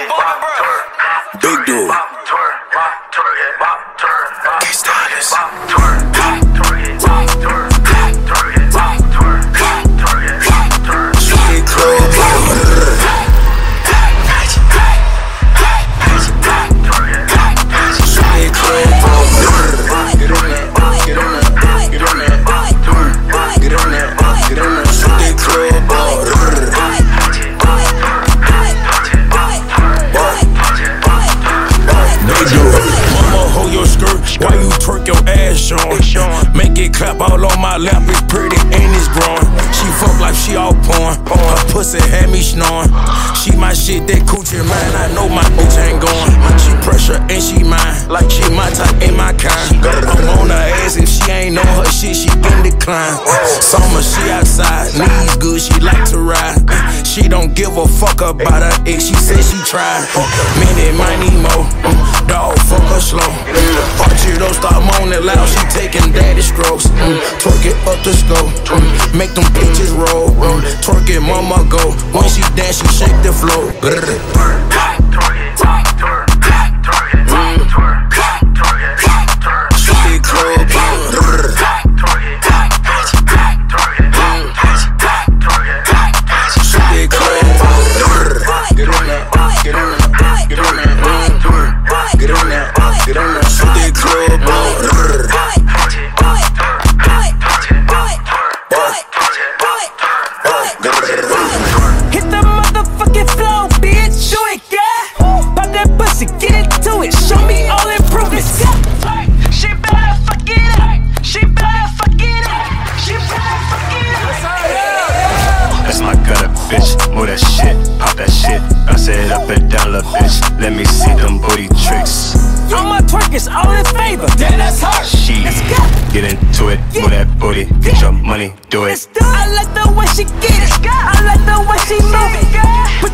Big dude. Can't stop this. Street club. Why you twerk your ass on? Make it clap all on my lap, it's pretty and it's growing. She fuck like she all porn. Her pussy had me snoring. She my shit, that coochie man. I know my bitch ain't going. She pressure and she mine. Like she my type and my kind. I'm on her ass, if she ain't on her shit, she can decline. Summer, she outside, knees good, she like to ride. She don't give a fuck about her ex, she said she tried. Minute, might need more. Dog, fuck her slow. Archie don't stop moaning loud, she taking daddy strokes. Twerk it up the scope, make them bitches roll. Twerk it, mama go. When she dance, she shake the floor. Hit the motherfucking flow, bitch. Do it, girl. Pop that pussy, get into it. Show me all improvements. She better fuck it up. She better fuck it up. She better fuck it up. That's my gutter, bitch. Move that shit, pop that shit. Bounce it up and down, little bitch. Let me see them booty tricks. All my twerk is all in favor. Then that's her. She get into it, move that booty, get your money, do it. I like the way she get it. I like the way she move it. Put